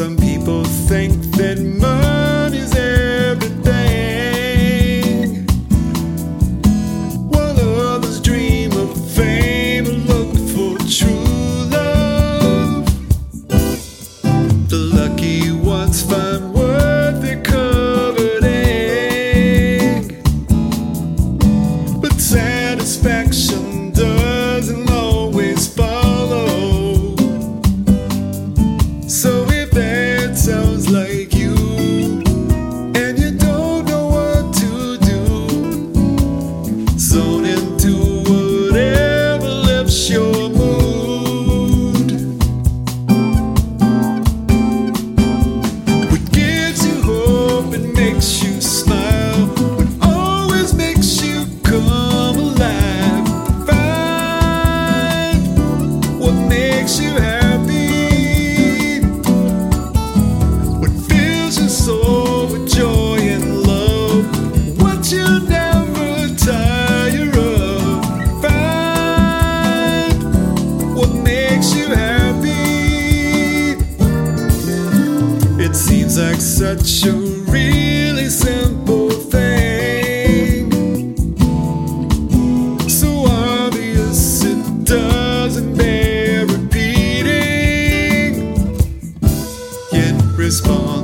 Some people think that money's everything, while others dream of fame and look for true love. The lucky ones find worth their coveting, but satisfaction doesn't always follow. So if that sounds like you, and you don't know what to do, zone into whatever lifts your mood. What gives you hope and makes you smile, what always makes you come alive. Find what makes you happy, soul with joy and love, what you never tire of. Find what makes you happy. It seems like such a really simple thing, so obvious it doesn't bear repeating, yet respond